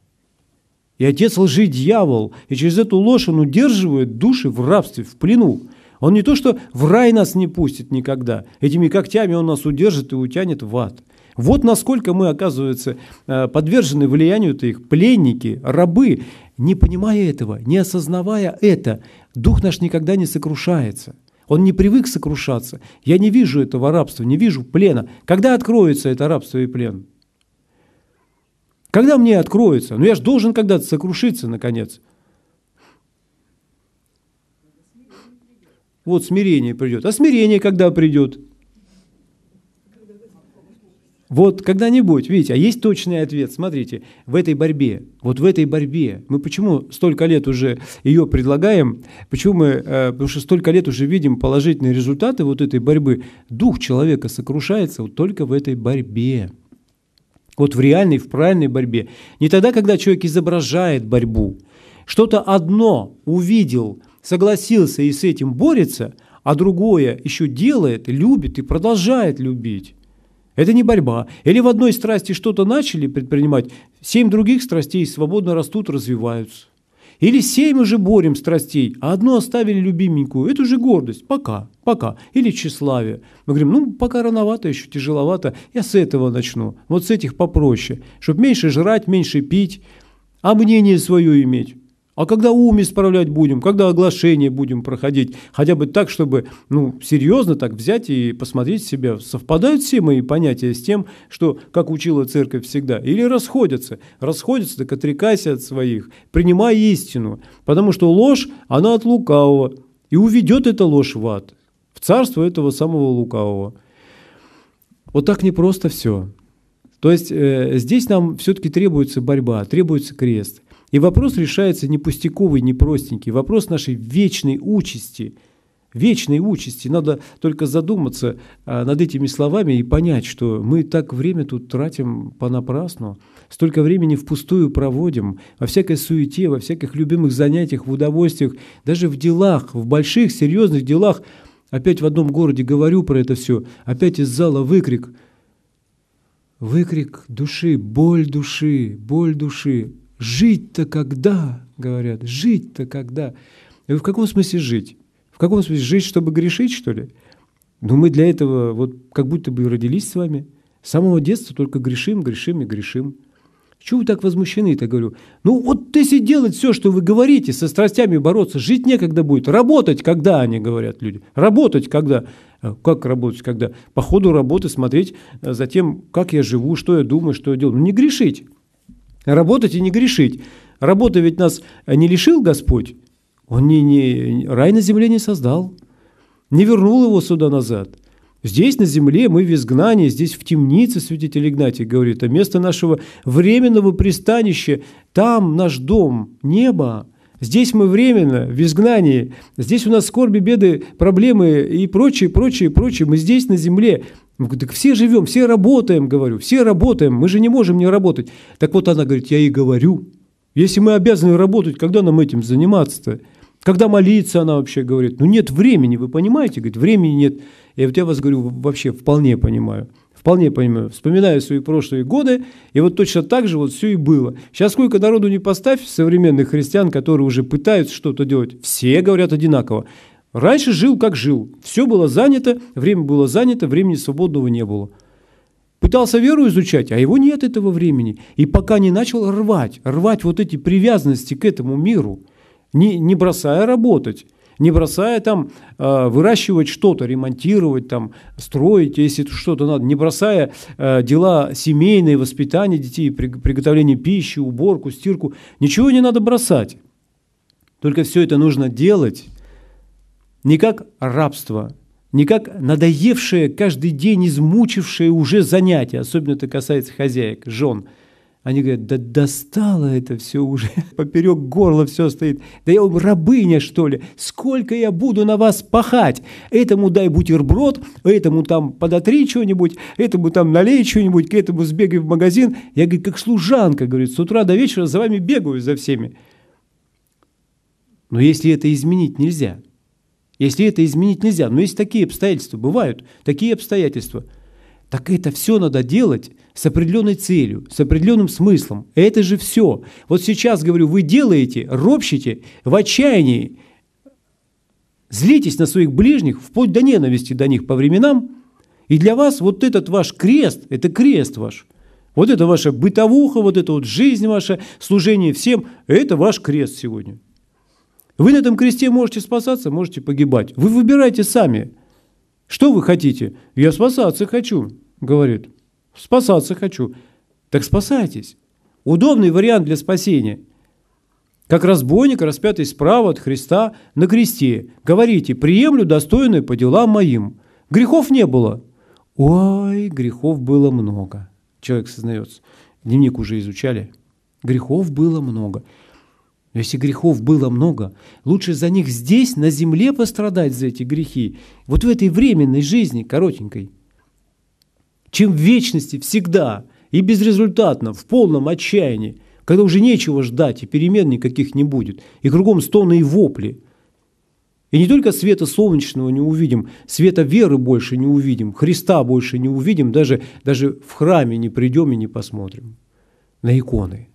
И отец лжи дьявол, и через эту ложь он удерживает души в рабстве, в плену. Он не то, что в рай нас не пустит никогда, этими когтями он нас удержит и утянет в ад. Вот насколько мы, оказывается, подвержены влиянию-то их, пленники, рабы. Не понимая этого, не осознавая это, дух наш никогда не сокрушается. Он не привык сокрушаться. Я не вижу этого рабства, не вижу плена. Когда откроется это рабство и плен? Когда мне откроется? Ну я же должен когда-то сокрушиться, наконец. Вот смирение придет. А смирение когда придет? Вот когда-нибудь, видите, а есть точный ответ. Смотрите, в этой борьбе, вот в этой борьбе, мы почему столько лет уже ее предлагаем, потому что столько лет уже видим положительные результаты вот этой борьбы. Дух человека сокрушается вот только в этой борьбе. Вот в реальной, в правильной борьбе. Не тогда, когда человек изображает борьбу. Что-то одно увидел, согласился и с этим борется, а другое еще делает, любит и продолжает любить. Это не борьба. Или в одной страсти что-то начали предпринимать, 7 других страстей свободно растут, развиваются. Или 7 уже борем страстей, а одну оставили любименькую. Это уже гордость. Пока. Или тщеславие. Мы говорим, ну, пока рановато еще, тяжеловато. Я с этого начну. Вот с этих попроще. Чтобы меньше жрать, меньше пить, а мнение свое иметь. А когда ум исправлять будем, когда оглашение будем проходить, хотя бы так, чтобы серьезно так взять и посмотреть себя, совпадают все мои понятия с тем, что, как учила церковь всегда, или расходятся. Расходятся, так отрекайся от своих, принимай истину, потому что ложь, она от лукавого, и уведет эта ложь в ад, в царство этого самого лукавого. Вот так непросто все. То есть здесь нам все-таки требуется борьба, требуется крест. И вопрос решается не пустяковый, не простенький. Вопрос нашей вечной участи, вечной участи. Надо только задуматься над этими словами и понять, что мы так время тут тратим понапрасну, столько времени впустую проводим, во всякой суете, во всяких любимых занятиях, в удовольствиях, даже в делах, в больших, серьезных делах. Опять в одном городе говорю про это все, опять из зала выкрик души, боль души, боль души. Жить-то когда, говорят, жить-то когда? И в каком смысле жить? В каком смысле жить, чтобы грешить, что ли? Ну, мы для этого вот как будто бы родились с вами. С самого детства только грешим, грешим и грешим. Чего вы так возмущены-то, говорю? Ну, вот если делать все, что вы говорите, со страстями бороться, жить некогда будет. Работать когда, они говорят, люди. Работать когда? Как работать когда? По ходу работы смотреть за тем, как я живу, что я думаю, что я делаю. Ну, не грешить. Работать и не грешить. Работа ведь нас не лишил Господь. Он рай на земле не создал. Не вернул его сюда назад. Здесь, на земле, мы в изгнании, здесь в темнице, святитель Игнатий говорит, а место нашего временного пристанища, там наш дом, небо. Здесь мы временно, в изгнании, здесь у нас скорби, беды, проблемы и прочее, прочее, прочее. Мы здесь, на земле. Так все живем, все работаем, говорю, все работаем, мы же не можем не работать. Так вот она говорит, я и говорю, если мы обязаны работать, когда нам этим заниматься-то? Когда молиться, она вообще говорит, ну нет времени, вы понимаете? Говорит, времени нет. И вот я вас говорю, вообще вполне понимаю. Вполне понимаю. Вспоминаю свои прошлые годы, и вот точно так же вот все и было. Сейчас сколько народу не поставь, современных христиан, которые уже пытаются что-то делать, все говорят одинаково. Раньше жил, как жил. Все было занято, времени свободного не было. Пытался веру изучать, а его нет этого времени. И пока не начал рвать вот эти привязанности к этому миру, не бросая работать, не бросая там выращивать что-то, ремонтировать, там, строить, если что-то надо, не бросая дела семейные, воспитание детей, приготовление пищи, уборку, стирку. Ничего не надо бросать. Только все это нужно делать не как рабство, не как надоевшее каждый день, измучившее уже занятие, особенно это касается хозяек, жен. Они говорят, да достало это все уже, поперек горла все стоит. Да я рабыня, что ли? Сколько я буду на вас пахать? Этому дай бутерброд, этому там подотри что-нибудь, этому там налей что-нибудь, к этому сбегай в магазин. Я, говорю, как служанка, говорит, с утра до вечера за вами бегаю, за всеми. Но если это изменить нельзя, но есть такие обстоятельства, бывают такие обстоятельства, так это все надо делать с определенной целью, с определенным смыслом. Это же все. Вот сейчас, говорю, вы делаете, ропщите в отчаянии, злитесь на своих ближних, вплоть до ненависти до них по временам, и для вас вот этот ваш крест, это крест ваш. Вот это ваша бытовуха, вот эта вот жизнь ваша, служение всем, это ваш крест сегодня. Вы на этом кресте можете спасаться, можете погибать. Вы выбирайте сами. Что вы хотите? Я спасаться хочу, говорит. Спасаться хочу. Так спасайтесь. Удобный вариант для спасения. Как разбойник, распятый справа от Христа на кресте. Говорите, приемлю достойное по делам моим. Грехов не было. Ой, грехов было много. Человек сознается. Дневник уже изучали. Грехов было много. Но если грехов было много, лучше за них здесь, на земле, пострадать за эти грехи, вот в этой временной жизни, коротенькой, чем в вечности всегда и безрезультатно, в полном отчаянии, когда уже нечего ждать, и перемен никаких не будет, и кругом стоны и вопли. И не только света солнечного не увидим, света веры больше не увидим, Христа больше не увидим, даже в храме не придем и не посмотрим на иконы.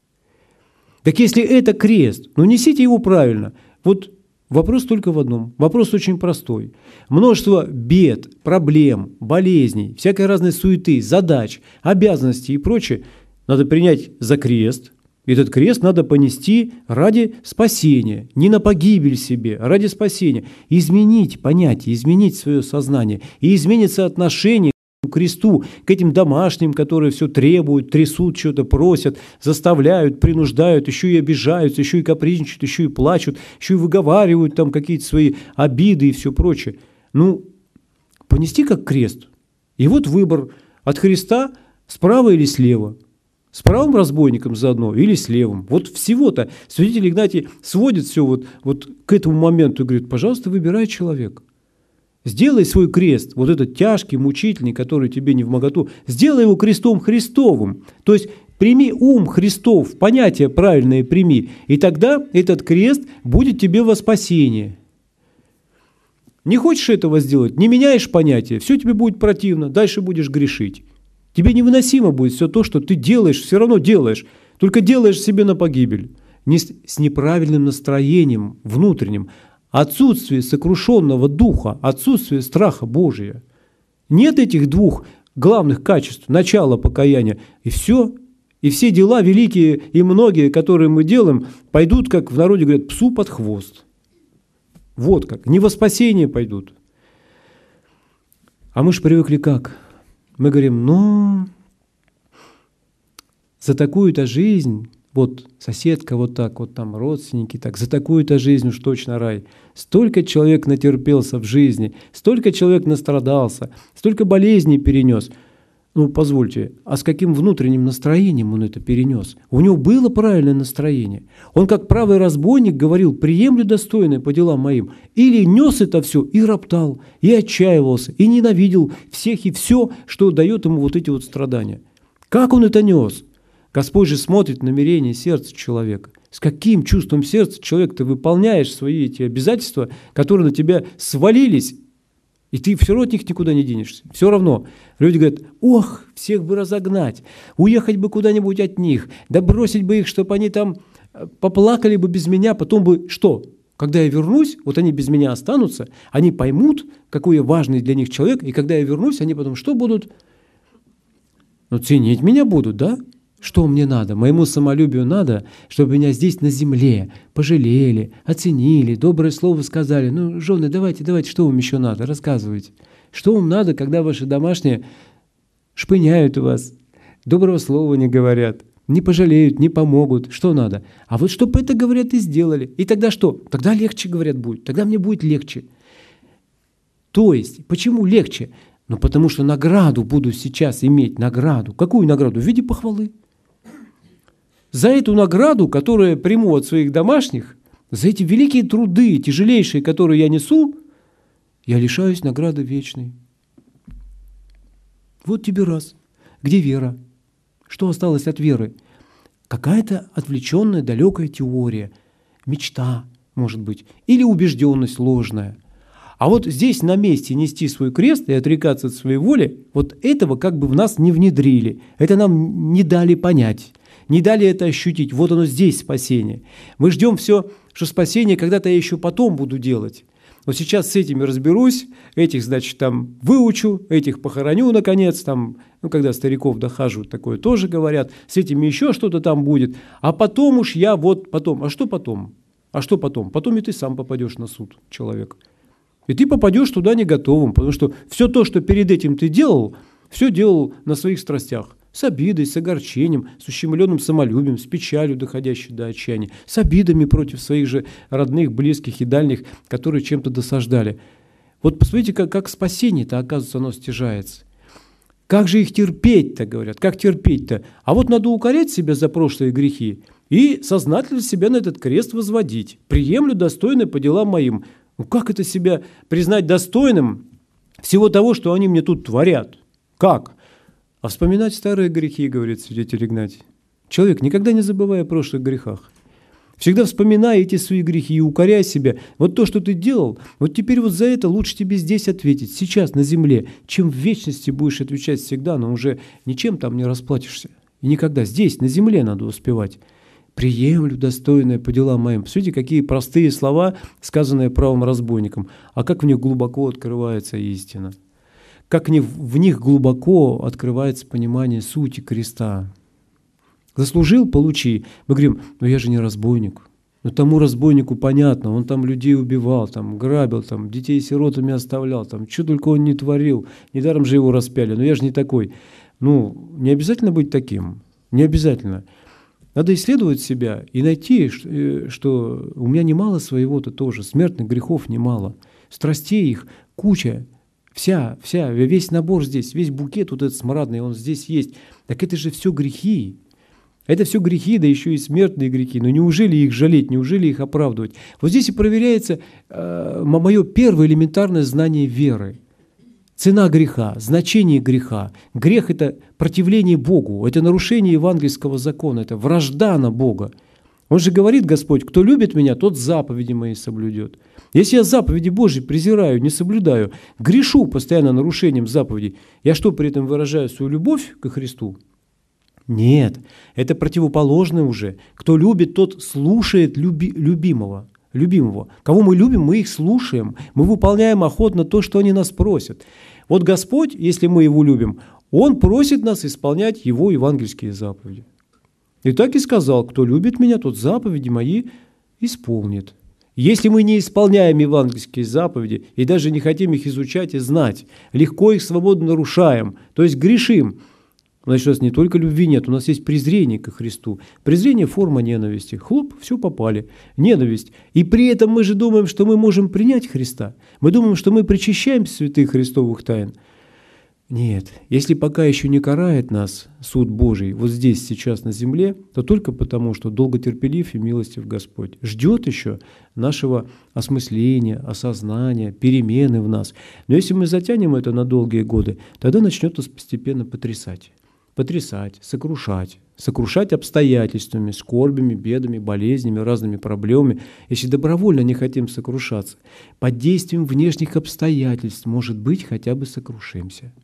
Так если это крест, ну несите его правильно. Вот вопрос только в одном. Вопрос очень простой. Множество бед, проблем, болезней, всякой разной суеты, задач, обязанностей и прочее надо принять за крест. Этот крест надо понести ради спасения, не на погибель себе, а ради спасения. Изменить понятие, изменить свое сознание, и изменится отношение к кресту, к этим домашним, которые все требуют, трясут, что-то просят, заставляют, принуждают, еще и обижаются, еще и капризничают, еще и плачут, еще и выговаривают там какие-то свои обиды и все прочее. Ну, понести как крест. И вот выбор от Христа справа или слева. С правым разбойником заодно или с левым? Вот всего-то святитель Игнатий сводит все вот к этому моменту и говорит: пожалуйста, выбирай человека. Сделай свой крест, вот этот тяжкий, мучительный, который тебе не вмоготу, сделай его крестом Христовым. То есть прими ум Христов, понятие правильное прими, и тогда этот крест будет тебе во спасение. Не хочешь этого сделать, не меняешь понятие, все тебе будет противно, дальше будешь грешить. Тебе невыносимо будет все то, что ты делаешь, все равно делаешь, только делаешь себе на погибель. С неправильным настроением внутренним, отсутствие сокрушенного духа, отсутствие страха Божия. Нет этих двух главных качеств, начала покаяния, и все. И все дела великие и многие, которые мы делаем, пойдут, как в народе говорят, псу под хвост. Вот как, не во спасение пойдут. А мы же привыкли как? Мы говорим: ну, за такую-то жизнь, вот соседка вот так, вот там родственники так, за такую-то жизнь уж точно рай. Столько человек натерпелся в жизни, столько человек настрадался, столько болезней перенес. Ну, позвольте, а с каким внутренним настроением он это перенес? У него было правильное настроение. Он, как правый разбойник, говорил: приемлю достойное по делам моим. Или нес это все и роптал, и отчаивался, и ненавидел всех и все, что дает ему вот эти вот страдания. Как он это нес? Господь же смотрит намерение сердца человека. С каким чувством сердца человек ты выполняешь свои эти обязательства, которые на тебя свалились, и ты все равно от них никуда не денешься. Все равно. Люди говорят: ох, всех бы разогнать, уехать бы куда-нибудь от них, да бросить бы их, чтобы они там поплакали бы без меня, потом бы что? Когда я вернусь, вот они без меня останутся, они поймут, какой я важный для них человек, и когда я вернусь, они потом что будут? Ну, ценить меня будут, да? Что мне надо? Моему самолюбию надо, чтобы меня здесь на земле пожалели, оценили, доброе слово сказали. Ну, жены, давайте, что вам еще надо? Рассказывайте. Что вам надо, когда ваши домашние шпыняют у вас, доброго слова не говорят, не пожалеют, не помогут? Что надо? А вот чтобы это, говорят, и сделали. И тогда что? Тогда легче, говорят, будет. Тогда мне будет легче. То есть, почему легче? Ну, потому что награду буду сейчас иметь, награду. Какую награду? В виде похвалы. За эту награду, которую я приму от своих домашних, за эти великие труды, тяжелейшие, которые я несу, я лишаюсь награды вечной. Вот тебе раз. Где вера? Что осталось от веры? Какая-то отвлеченная, далекая теория, мечта, может быть, или убежденность ложная. А вот здесь на месте нести свой крест и отрекаться от своей воли, вот этого как бы в нас не внедрили, это нам не дали понять. Не дали это ощутить. Вот оно здесь спасение. Мы ждем все, что спасение когда-то я еще потом буду делать. Но сейчас с этими разберусь, этих, значит, там выучу, этих похороню, наконец, там, ну, когда стариков дохаживают, такое тоже говорят, с этими еще что-то там будет, а потом уж я вот потом. А что потом? А что потом? Потом и ты сам попадешь на суд, человек. И ты попадешь туда не готовым, потому что все то, что перед этим ты делал, все делал на своих страстях. С обидой, с огорчением, с ущемленным самолюбием, с печалью, доходящей до отчаяния, с обидами против своих же родных, близких и дальних, которые чем-то досаждали. Вот посмотрите, как спасение-то, оказывается, оно стяжается. Как же их терпеть-то, говорят, как терпеть-то? А вот надо укорять себя за прошлые грехи и сознательно себя на этот крест возводить. Приемлю достойное по делам моим. Ну как это себя признать достойным всего того, что они мне тут творят? Как? А вспоминать старые грехи, говорит святитель Игнатий. Человек, никогда не забывай о прошлых грехах. Всегда вспоминай эти свои грехи и укоряй себя. Вот то, что ты делал, вот теперь вот за это лучше тебе здесь ответить, сейчас, на земле, чем в вечности будешь отвечать всегда, но уже ничем там не расплатишься. И никогда. Здесь, на земле надо успевать. Приемлю достойное по делам моим. Посмотрите, какие простые слова, сказанные правым разбойником, а как в них глубоко открывается истина. Как в них глубоко открывается понимание сути креста. Заслужил – получи. Мы говорим: ну я же не разбойник. Ну тому разбойнику понятно, он там людей убивал, там грабил, там детей сиротами оставлял, там что только он не творил. Недаром же его распяли, но я же не такой. Ну, не обязательно быть таким, не обязательно. Надо исследовать себя и найти, что у меня немало своего-то тоже, смертных грехов немало, страстей их куча. Весь набор здесь, весь букет вот этот смрадный, он здесь есть. Так это же все грехи. Это все грехи, да еще и смертные грехи. Но неужели их жалеть, неужели их оправдывать? Вот здесь и проверяется мое первое элементарное знание веры. Цена греха, значение греха. Грех – это противление Богу, это нарушение евангельского закона, это вражда на Бога. Он же говорит, Господь, кто любит меня, тот заповеди мои соблюдет. Если я заповеди Божьи презираю, не соблюдаю, грешу постоянно нарушением заповедей, я что, при этом выражаю свою любовь ко Христу? Нет, это противоположное уже. Кто любит, тот слушает любимого. Кого мы любим, мы их слушаем. Мы выполняем охотно то, что они нас просят. Вот Господь, если мы Его любим, Он просит нас исполнять Его евангельские заповеди. И так и сказал, кто любит меня, тот заповеди мои исполнит. Если мы не исполняем евангельские заповеди и даже не хотим их изучать и знать, легко их свободно нарушаем, то есть грешим, значит, у нас не только любви нет, у нас есть презрение ко Христу. Презрение – форма ненависти. Хлоп, все попали. Ненависть. И при этом мы же думаем, что мы можем принять Христа. Мы думаем, что мы причащаем святых Христовых тайн. Нет, если пока еще не карает нас суд Божий вот здесь, сейчас на земле, то только потому, что долготерпелив и милостив Господь. Ждет еще нашего осмысления, осознания, перемены в нас. Но если мы затянем это на долгие годы, тогда начнет нас постепенно потрясать. Потрясать, сокрушать обстоятельствами, скорбями, бедами, болезнями, разными проблемами. Если добровольно не хотим сокрушаться, под действием внешних обстоятельств, может быть, хотя бы сокрушимся.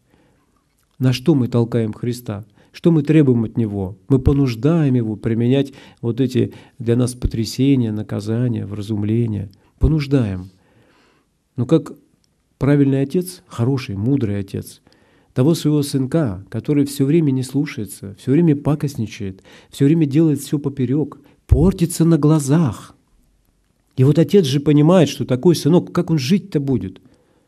На что мы толкаем Христа? Что мы требуем от Него? Мы понуждаем Его применять вот эти для нас потрясения, наказания, вразумления. Понуждаем. Но как правильный отец, хороший, мудрый отец, того своего сынка, который все время не слушается, все время пакостничает, все время делает все поперек, портится на глазах. И вот отец же понимает, что такой сынок, как он жить-то будет?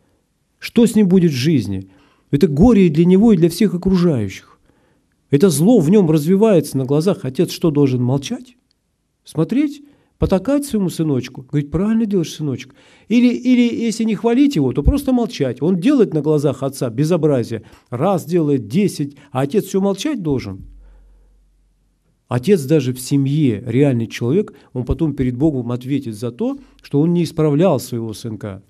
Что с ним будет в жизни? Это горе и для него, и для всех окружающих. Это зло в нем развивается на глазах. Отец что, должен молчать? Смотреть? Потакать своему сыночку? Говорит, правильно делаешь, сыночек. Или если не хвалить его, то просто молчать. Он делает на глазах отца безобразие. Раз делает, 10, а отец все молчать должен. Отец даже в семье, реальный человек, он потом перед Богом ответит за то, что он не исправлял своего сынка.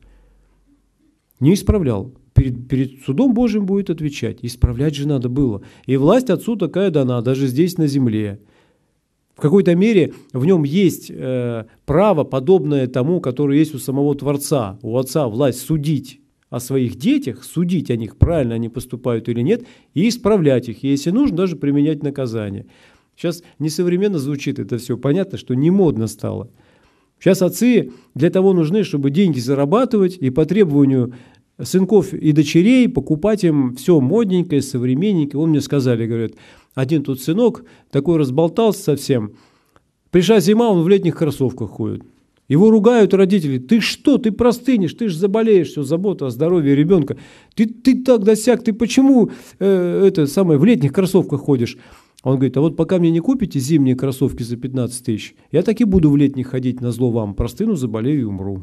Не исправлял. Перед судом Божьим будет отвечать. Исправлять же надо было. И власть отцу такая дана, даже здесь на земле. В какой-то мере в нем есть право, подобное тому, которое есть у самого Творца. У отца власть судить о своих детях, судить о них, правильно они поступают или нет, и исправлять их. И если нужно, даже применять наказание. Сейчас несовременно звучит это все. Понятно, что не модно стало. Сейчас отцы для того нужны, чтобы деньги зарабатывать и по требованию сынков и дочерей покупать им все модненькое, современненькое. Вон мне сказали, говорят, один тут сынок такой разболтался совсем. Пришла зима, он в летних кроссовках ходит. Его ругают родители. Ты что, ты простынешь, ты же заболеешь, все, забота о здоровье ребенка. Ты так да сяк, ты почему в летних кроссовках ходишь? Он говорит, а вот пока мне не купите зимние кроссовки за 15 тысяч, я так и буду в летних ходить назло вам. Простыну, заболею и умру.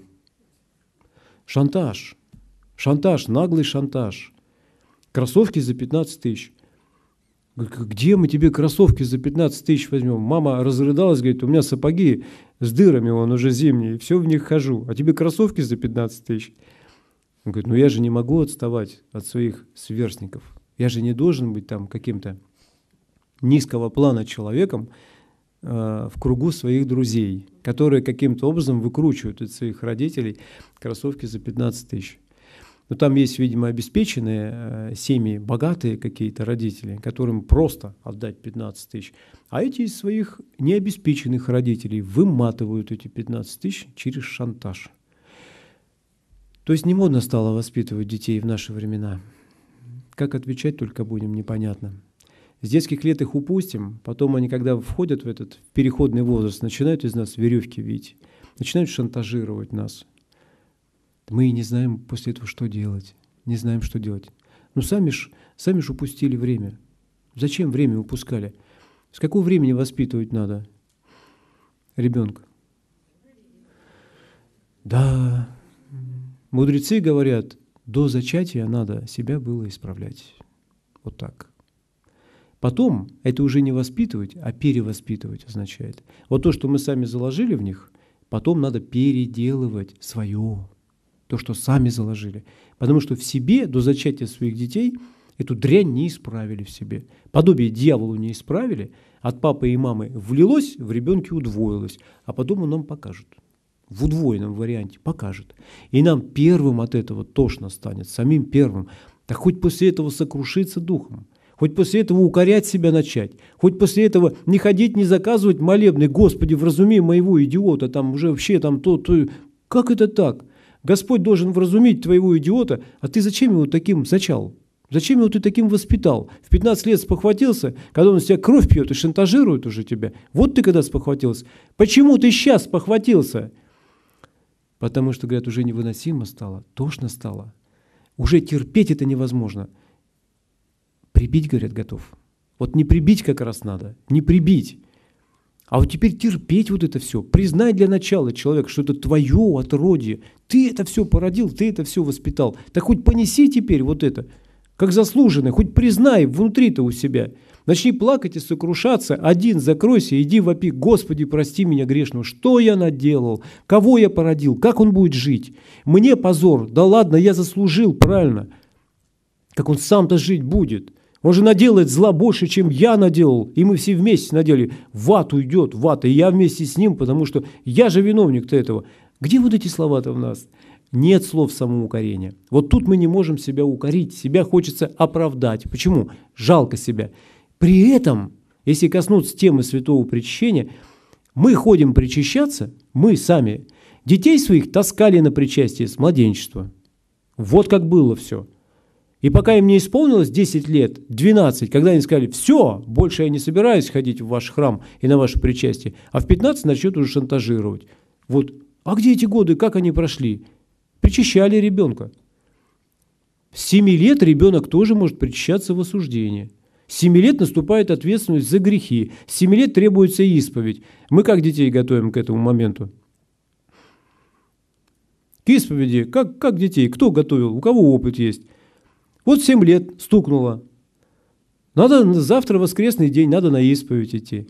Шантаж. Шантаж, наглый шантаж. Кроссовки за 15 тысяч. Где мы тебе кроссовки за 15 тысяч возьмем? Мама разрыдалась, говорит, у меня сапоги с дырами, он уже зимние, все в них хожу, а тебе кроссовки за 15 тысяч. Он говорит, я же не могу отставать от своих сверстников. Я же не должен быть там каким-то низкого плана человеком в кругу своих друзей, которые каким-то образом выкручивают от своих родителей кроссовки за 15 тысяч. Но там есть, видимо, обеспеченные семьи, богатые какие-то родители, которым просто отдать 15 тысяч. А эти из своих необеспеченных родителей выматывают эти 15 тысяч через шантаж. То есть не модно стало воспитывать детей в наши времена. Как отвечать только будем, непонятно. С детских лет их упустим, потом они, когда входят в этот переходный возраст, начинают из нас веревки вить, начинают шантажировать нас. Мы не знаем после этого, что делать. Не знаем, что делать. Ну, сами ж упустили время. Зачем время упускали? С какого времени воспитывать надо ребенка? Да, мудрецы говорят, до зачатия надо себя было исправлять. Вот так. Потом это уже не воспитывать, а перевоспитывать означает. Вот то, что мы сами заложили в них, потом надо переделывать свое, то, что сами заложили. Потому что в себе до зачатия своих детей эту дрянь не исправили в себе. Подобие дьяволу не исправили, от папы и мамы влилось, в ребенке удвоилось, а потом он нам покажет. В удвоенном варианте покажет. И нам первым от этого тошно станет, самим первым. Так хоть после этого сокрушиться духом, хоть после этого укорять себя начать, хоть после этого не ходить, не заказывать молебны, Господи, вразуми моего идиота, там уже вообще там то. Как это так? Господь должен вразумить твоего идиота, а ты зачем его таким зачал? Зачем его ты таким воспитал? В 15 лет спохватился, когда он с тебя кровь пьет и шантажирует уже тебя. Вот ты когда спохватился. Почему ты сейчас спохватился? Потому что, говорят, уже невыносимо стало, тошно стало. Уже терпеть это невозможно. Прибить, говорят, готов. Вот не прибить как раз надо, не прибить. А вот теперь терпеть вот это все. Признай для начала, человек, что это твое отродье. Ты это все породил, ты это все воспитал. Так хоть понеси теперь вот это, как заслуженное, хоть признай внутри-то у себя. Начни плакать и сокрушаться. Один, закройся, иди вопи. Господи, прости меня грешного. Что я наделал? Кого я породил? Как он будет жить? Мне позор. Да ладно, я заслужил, правильно. Как он сам-то жить будет? Он же наделает зла больше, чем я наделал. И мы все вместе наделали. В ад уйдет, в ад. И я вместе с ним, потому что я же виновник-то этого. Где вот эти слова-то в нас? Нет слов самоукорения. Вот тут мы не можем себя укорить. Себя хочется оправдать. Почему? Жалко себя. При этом, если коснуться темы святого причащения, мы ходим причащаться, мы сами детей своих таскали на причастие с младенчества. Вот как было все. И пока им не исполнилось 10 лет, 12, когда они сказали, все, больше я не собираюсь ходить в ваш храм и на ваше причастие, а в 15 начнет уже шантажировать. Вот. А где эти годы, как они прошли? Причащали ребенка. С 7 лет ребенок тоже может причащаться в осуждение. С 7 лет наступает ответственность за грехи. С 7 лет требуется исповедь. Мы как детей готовим к этому моменту? К исповеди. Как детей? Кто готовил? У кого опыт есть? Вот 7 лет стукнуло. Надо завтра воскресный день, надо на исповедь идти.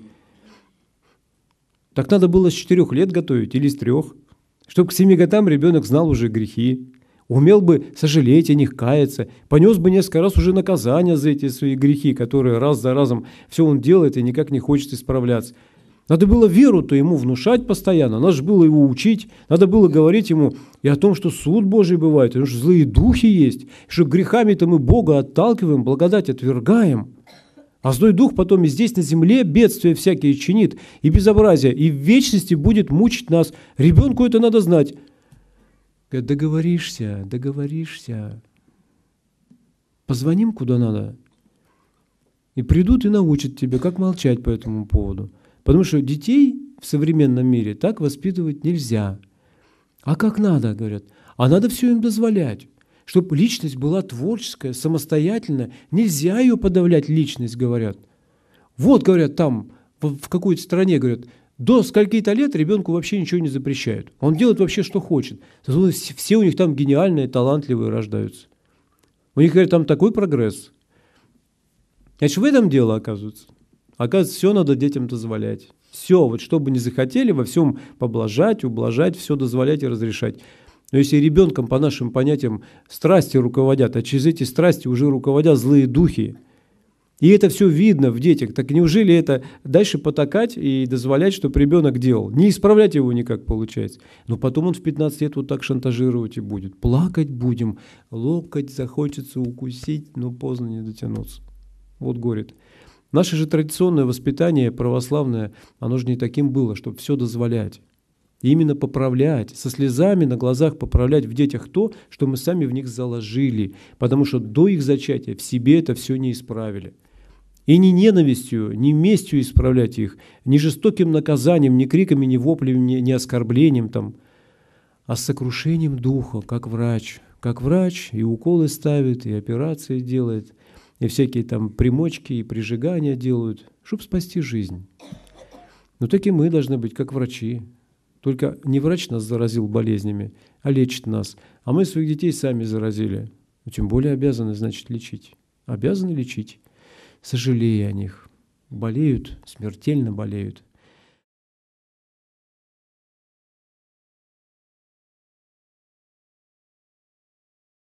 Так надо было с 4 лет готовить или с 3. Чтобы к 7 годам ребенок знал уже грехи. Умел бы сожалеть о них, каяться, понес бы несколько раз уже наказание за эти свои грехи, которые раз за разом все он делает и никак не хочет исправляться. Надо было веру-то ему внушать постоянно, надо же было его учить, надо было говорить ему и о том, что суд Божий бывает, потому что злые духи есть, что грехами-то мы Бога отталкиваем, благодать отвергаем. А злой дух потом и здесь на земле бедствия всякие чинит, и безобразие, и в вечности будет мучить нас. Ребенку это надо знать. Договоришься. Позвоним куда надо. И придут и научат тебя, как молчать по этому поводу. Потому что детей в современном мире так воспитывать нельзя. А как надо, говорят. А надо все им дозволять. Чтобы личность была творческая, самостоятельная. Нельзя ее подавлять, личность, говорят. Вот, говорят, там, в какой-то стране, говорят, до скольки-то лет ребенку вообще ничего не запрещают. Он делает вообще, что хочет. Все у них там гениальные, талантливые рождаются. У них, говорят, там такой прогресс. Значит, в этом дело, оказывается. Оказывается, все надо детям дозволять. Все, вот что бы ни захотели, во всем поблажать, ублажать, все дозволять и разрешать. Но если ребенком, по нашим понятиям, страсти руководят, а через эти страсти уже руководят злые духи, и это все видно в детях, так неужели это дальше потакать и дозволять, чтобы ребенок делал? Не исправлять его никак получается. Но потом он в 15 лет вот так шантажировать и будет. Плакать будем, локоть захочется укусить, но поздно не дотянуться. Вот горит. Наше же традиционное воспитание православное, оно же не таким было, чтобы все дозволять. И именно поправлять, со слезами на глазах поправлять в детях то, что мы сами в них заложили, потому что до их зачатия в себе это все не исправили. И ни ненавистью, ни местью исправлять их, ни жестоким наказанием, ни криками, ни воплями, ни оскорблением, там, а с сокрушением духа, как врач. Как врач и уколы ставит, и операции делает, и всякие там примочки, и прижигания делают, чтобы спасти жизнь. Но так и мы должны быть, как врачи. Только не врач нас заразил болезнями, а лечит нас. А мы своих детей сами заразили. Но тем более обязаны, значит, лечить. Обязаны лечить. сожалея о них. Болеют, смертельно болеют.